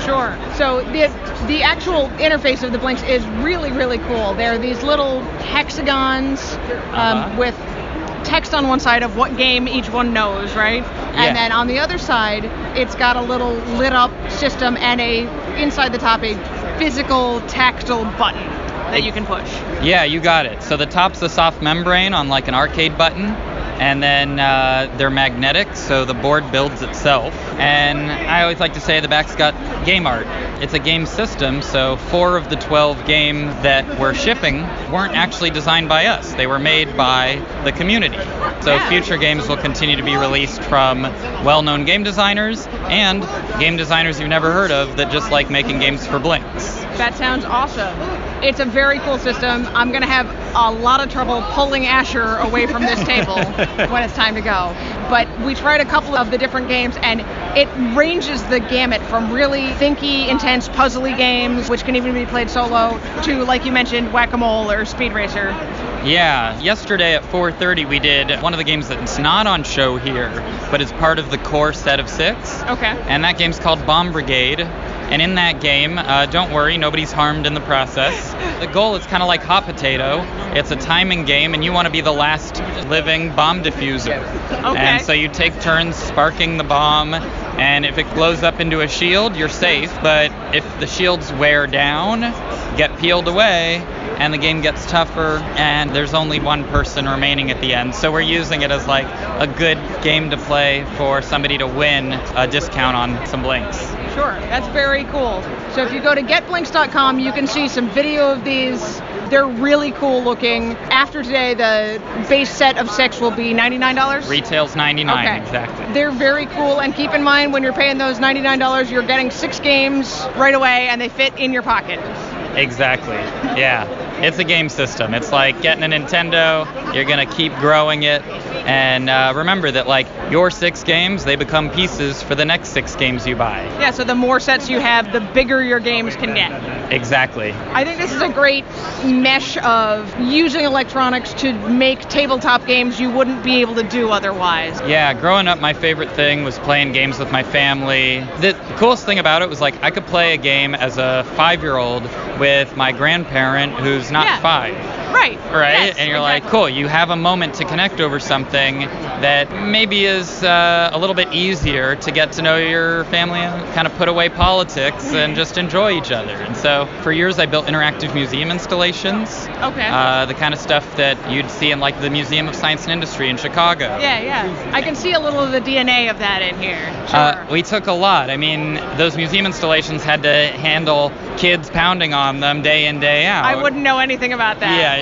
Sure. So the the actual interface of the Blinks is really, really cool. They're these little hexagons um, Uh-huh. with text on one side of what game each one knows, right? Yeah. And then on the other side, it's got a little lit up system and a inside the top a physical tactile button that you can push. Yeah, you got it. So the top's a soft membrane on like an arcade button, and then uh, they're magnetic, so the board builds itself. And I always like to say the back's got game art. It's a game system, so four of the twelve games that we're shipping weren't actually designed by us. They were made by the community. So Yeah. future games will continue to be released from well-known game designers and game designers you've never heard of that just like making games for Blinks. That sounds awesome. It's a very cool system. I'm going to have a lot of trouble pulling Asher away from this table when it's time to go. But we tried a couple of the different games, and it ranges the gamut from really thinky, intense, puzzly games, which can even be played solo, to, like you mentioned, Whack-A-Mole or Speed Racer. Yeah, yesterday at four thirty we did one of the games that's not on show here, but is part of the core set of six. Okay. And that game's called Bomb Brigade. And in that game, uh, don't worry, nobody's harmed in the process. The goal is kind of like Hot Potato. It's a timing game, and you want to be the last living bomb diffuser. Okay. And so you take turns sparking the bomb, and if it blows up into a shield, you're safe. But if the shields wear down, get peeled away, and the game gets tougher, and there's only one person remaining at the end. So we're using it as like a good game to play for somebody to win a discount on some Blinks. Sure, that's very cool. So if you go to get blinks dot com, you can see some video of these. They're really cool looking. After today, the base set of six will be ninety-nine dollars. Retail's ninety-nine Okay. dollars, exactly. They're very cool, and keep in mind when you're paying those ninety-nine dollars, you're getting six games right away, and they fit in your pocket. Exactly. Yeah. It's a game system. It's like getting a Nintendo. You're going to keep growing it. And uh, remember that, like, your six games, they become pieces for the next six games you buy. Yeah, so the more sets you have, the bigger your games can get. Exactly. I think this is a great mesh of using electronics to make tabletop games you wouldn't be able to do otherwise. Yeah, growing up, my favorite thing was playing games with my family. The coolest thing about it was, like, I could play a game as a five-year-old with my grandparent who's not Yeah. five. Right. Right? Yes, and you're exactly. like, cool, you have a moment to connect over something that maybe is uh, a little bit easier to get to know your family, and kind of put away politics and just enjoy each other. And so for years I built interactive museum installations. Okay. Uh, the kind of stuff that you'd see in like the Museum of Science and Industry in Chicago. Yeah, yeah. I can see a little of the D N A of that in here. Sure. Uh, we took a lot. I mean, those museum installations had to handle kids pounding on them day in, day out. I wouldn't know anything about that. Yeah,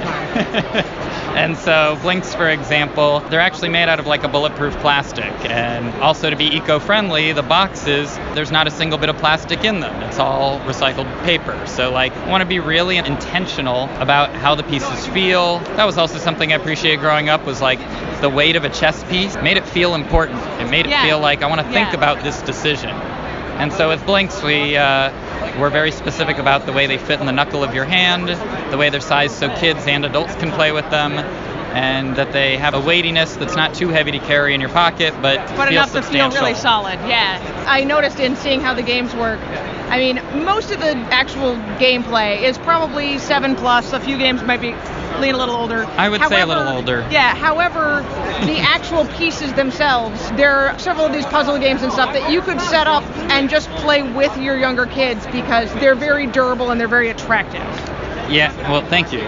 yeah. And so Blinks, for example, they're actually made out of like a bulletproof plastic. And also to be eco-friendly, the boxes, there's not a single bit of plastic in them. It's all recycled paper. So like, I want to be really intentional about how the pieces feel. That was also something I appreciated growing up, was like the weight of a chess piece made it feel important. It made it Yeah. feel like I want to think Yeah. about this decision. And so with Blinks, we uh, we're very specific about the way they fit in the knuckle of your hand, the way they're sized so kids and adults can play with them, and that they have a weightiness that's not too heavy to carry in your pocket, but, But feels enough to feel substantial. really solid, yeah. I noticed in seeing how the games work, I mean, most of the actual gameplay is probably seven plus. A few games might be lean a little older. I would say a little However- older. Yeah, however, the actual pieces themselves, there are several of these puzzle games and stuff that you could set up and just play with your younger kids because they're very durable and they're very attractive. Yeah, well, thank you.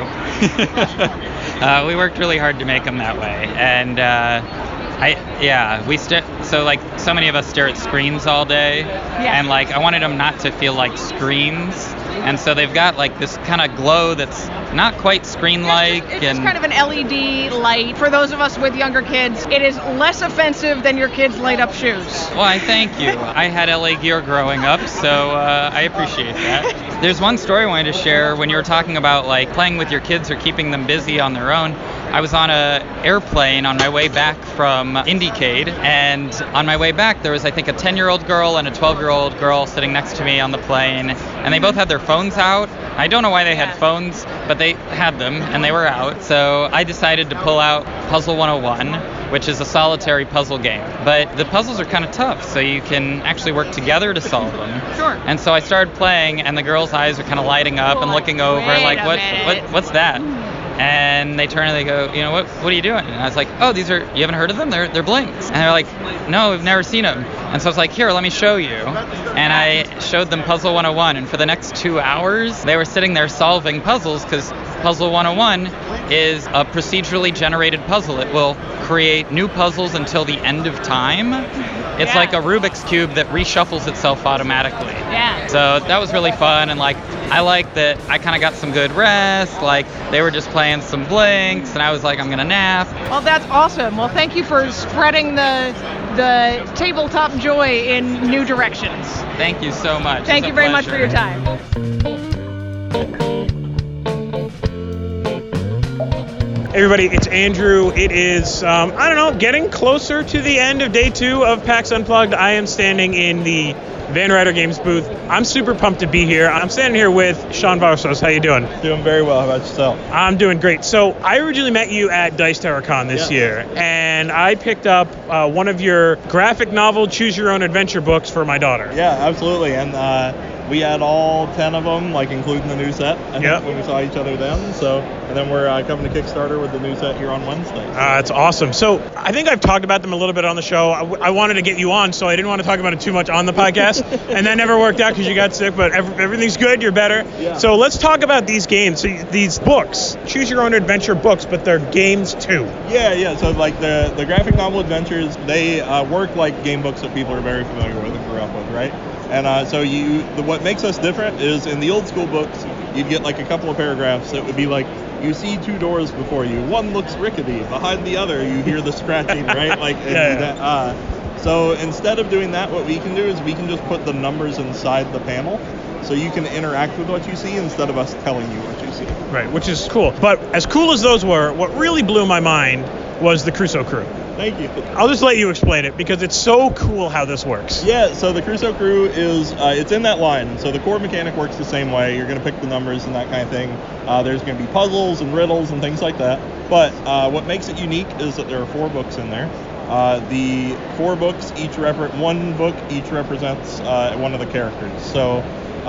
uh, we worked really hard to make them that way, and uh, I, yeah, we st- so like so many of us stare at screens all day, and like I wanted them not to feel like screens, and so they've got like this kind of glow that's not quite screen-like, It's and just kind of an L E D light. For those of us with younger kids, it is less offensive than your kids' light-up shoes. well, I thank you. I had L A gear growing up, so uh, I appreciate that. There's one story I wanted to share when you were talking about like playing with your kids or keeping them busy on their own. I was on a airplane on my way back from Indiecade, and on my way back there was I think a ten-year-old girl and a twelve-year-old girl sitting next to me on the plane, and they both had their phones out. I don't know why they had phones, but they had them and they were out. So I decided to pull out Puzzle one oh one, which is a solitary puzzle game. But the puzzles are kind of tough, so you can actually work together to solve them. Sure. And so I started playing, and the girls' eyes are kind of lighting up and looking over, Wait like, a what, minute. what, what's that? And they turn and they go, you know, what what are you doing? And I was like, oh, these are, you haven't heard of them? They're they're blinks. And they're like, no, we've never seen them. And so I was like, here, let me show you. And I showed them Puzzle one oh one. And for the next two hours, they were sitting there solving puzzles, because Puzzle one oh one is a procedurally generated puzzle. It will create new puzzles until the end of time. It's Yeah. like a Rubik's Cube that reshuffles itself automatically. Yeah. So that was really fun, and like I like that I kind of got some good rest. Like they were just playing some blinks, and I was like, I'm gonna nap. Well, that's awesome. Well, thank you for spreading the the tabletop joy in new directions. Thank you so much. Thank It's you a very much for pleasure. your time. Everybody, it's Andrew. It is, um, I don't know, getting closer to the end of day two of PAX Unplugged. I am standing in the Van Ryder Games booth. I'm super pumped to be here. I'm standing here with Sean Varsos. How you doing? Doing very well. How about yourself? I'm doing great. So I originally met you at Dice Tower Con this Yeah. year, and I picked up uh, one of your graphic novel Choose Your Own Adventure books for my daughter. Yeah, absolutely. And uh, we had all ten of them, like including the new set. I think, Yep. when we saw each other then. So, and then we're uh, coming to Kickstarter with the new set here on Wednesday. Uh, that's awesome. So I think I've talked about them a little bit on the show. I, w- I wanted to get you on, so I didn't want to talk about it too much on the podcast, and that never worked out because you got sick. But ev- everything's good. You're better. Yeah. So let's talk about these games. So these books, Choose Your Own Adventure books, but they're games too. Yeah, yeah. So like the the graphic novel adventures, they uh, work like game books that people are very familiar with and grew up with, right? And uh, so you, the, what makes us different is in the old school books, you'd get like a couple of paragraphs that would be like, you see two doors before you. One looks rickety. Behind the other, you hear the scratching, right? Like, and Yeah, yeah. that, uh, so instead of doing that, what we can do is we can just put the numbers inside the panel, so you can interact with what you see instead of us telling you what you see. Right, which is cool. But as cool as those were, what really blew my mind was the Crusoe Crew. Thank you. I'll just let you explain it because it's so cool how this works. Yeah, so the Crusoe Crew is, uh, it's in that line. So the core mechanic works the same way. You're going to pick the numbers and that kind of thing. Uh, there's going to be puzzles and riddles and things like that. But uh, what makes it unique is that there are four books in there. Uh, the four books, each rep- one book each represents uh, one of the characters. So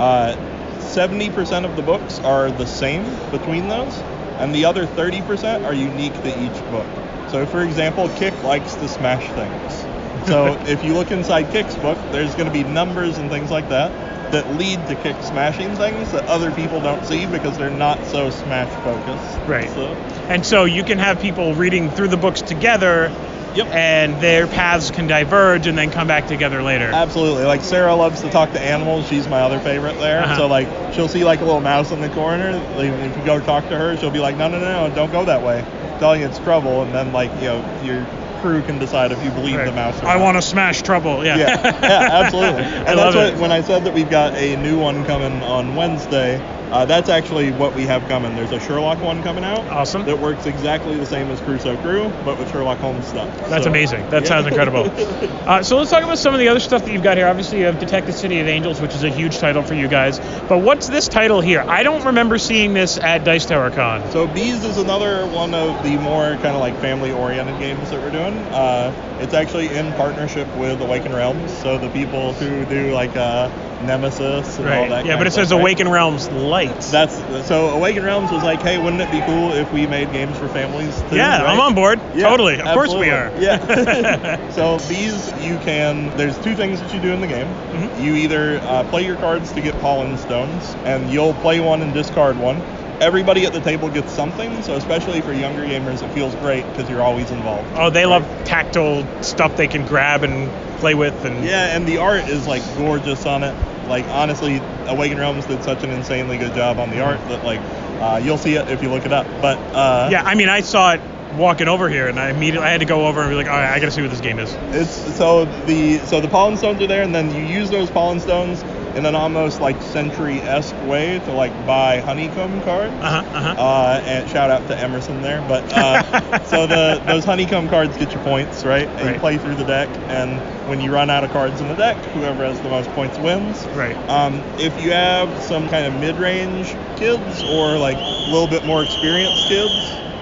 uh, seventy percent of the books are the same between those, and the other thirty percent are unique to each book. So, for example, Kick likes to smash things. So, if you look inside Kick's book, there's going to be numbers and things like that that lead to Kick smashing things that other people don't see because they're not so smash focused. Right. So, And so you can have people reading through the books together, Yep. and their paths can diverge and then come back together later. absolutely. Like, Sarah loves to talk to animals. She's my other favorite there. Uh-huh. So, like, she'll see, like, a little mouse in the corner. Like, if you go talk to her, she'll be like, no, no, no, no, don't go that way. Telling you it's trouble. And then, like, you know, your crew can decide if you believe Right. the mouse or I not. want to smash trouble. Yeah. Yeah, yeah, absolutely. And I that's love what, it. when I said that we've got a new one coming on Wednesday, uh, that's actually what we have coming. There's a Sherlock one coming out. Awesome. That works exactly the same as Crusoe Crew, but with Sherlock Holmes stuff. That's So, amazing. That yeah. sounds incredible. Uh, so let's talk about some of the other stuff that you've got here. Obviously, you have Detective City of Angels, which is a huge title for you guys. But what's this title here? I don't remember seeing this at Dice Tower Con. So Bees is another one of the more kind of like family-oriented games that we're doing. Uh, it's actually in partnership with Awaken Realms, so the people who do like uh, Nemesis and all Right. that. Yeah, kind but of it says stuff, right? Awaken Realms Light. That's so. Awaken Realms was like, hey, wouldn't it be cool if we made games for families too? Yeah, right? I'm on board. Yeah, Totally. Of course we absolutely. are. Yeah. So these you can. There's two things that you do in the game. Mhm. You either uh, play your cards to get pollen stones, and you'll play one and discard one. Everybody at the table gets something, so especially for younger gamers, it feels great because you're always involved. Oh, they love tactile stuff they can grab and play with. And Yeah, and the art is like gorgeous on it. Like honestly, Awaken Realms did such an insanely good job on the art that like uh, you'll see it if you look it up. But uh, yeah, I mean, I saw it walking over here, and I immediately I had to go over and be like, all right, I gotta see what this game is. It's so the so the pollen stones are there, and then you use those pollen stones in an almost like Century-esque way to like buy honeycomb cards. Uh-huh, uh-huh. Uh, and shout out to Emerson there. But uh, so the those honeycomb cards get you points, right? And Right. you play through the deck, and when you run out of cards in the deck, whoever has the most points wins. Right. Um, if you have some kind of mid-range kids or like a little bit more experienced kids,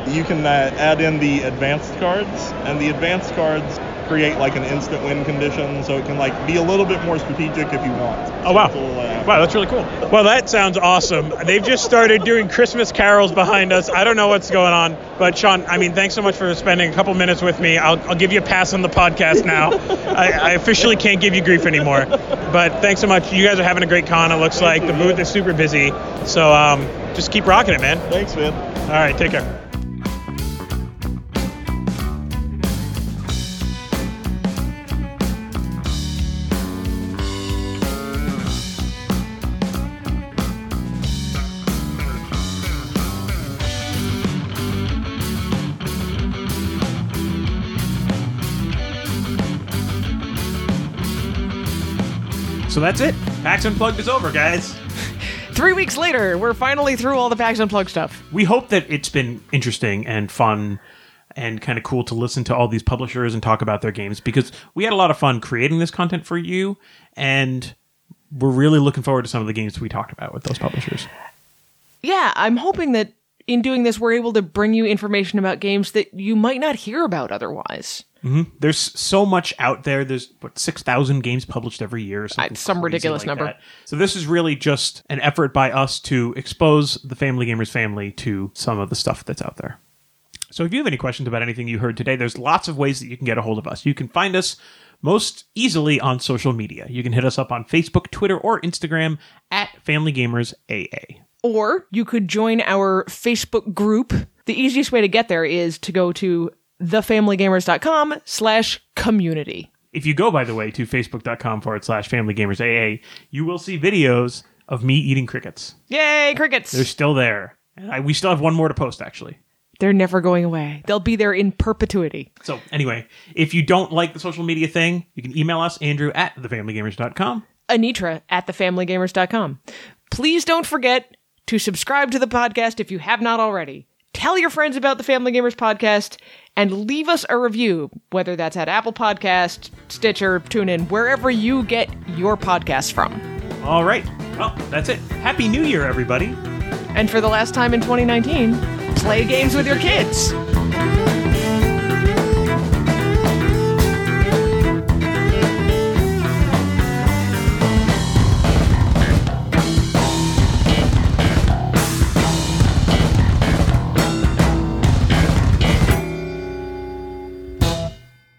you can uh, add in the advanced cards, and the advanced cards create like an instant win condition, so it can like be a little bit more strategic if you want. Oh wow. So little, uh, Wow, that's really cool. Well, that sounds awesome. They've just started doing Christmas carols behind us. I don't know what's going on, but Sean, I mean, thanks so much for spending a couple minutes with me. I'll, I'll give you a pass on the podcast now. I, I officially can't give you grief anymore. But thanks so much. You guys are having a great con, it looks Thank like. you, the man. booth is super busy. So um, just keep rocking it, man. Thanks, man. All right, take care. So that's it. PAX Unplugged is over, guys. Three weeks later, we're finally through all the PAX Unplugged stuff. We hope that it's been interesting and fun and kind of cool to listen to all these publishers and talk about their games, because we had a lot of fun creating this content for you, and we're really looking forward to some of the games we talked about with those publishers. Yeah, I'm hoping that in doing this, we're able to bring you information about games that you might not hear about otherwise. Mm-hmm. There's so much out there. There's, what, six thousand games published every year or something. Uh, some crazy ridiculous like number. that. So this is really just an effort by us to expose the Family Gamers family to some of the stuff that's out there. So if you have any questions about anything you heard today, there's lots of ways that you can get a hold of us. You can find us most easily on social media. You can hit us up on Facebook, Twitter, or Instagram at Family Gamers A A. Or you could join our Facebook group. The easiest way to get there is to go to thefamilygamers.com slash community. If you go, by the way, to facebook.com forward slash familygamersAA, you will see videos of me eating crickets. Yay, crickets! They're still there. And I, we still have one more to post, actually. They're never going away. They'll be there in perpetuity. So anyway, if you don't like the social media thing, you can email us, Andrew at thefamilygamers dot com. Anitra at thefamilygamers dot com. Please don't forget to subscribe to the podcast if you have not already. Tell your friends about the Family Gamers podcast and leave us a review, whether that's at Apple Podcast, Stitcher, TuneIn, wherever you get your podcasts from. All right. Well, that's it. Happy New Year, everybody. And for the last time in twenty nineteen, play games with your kids.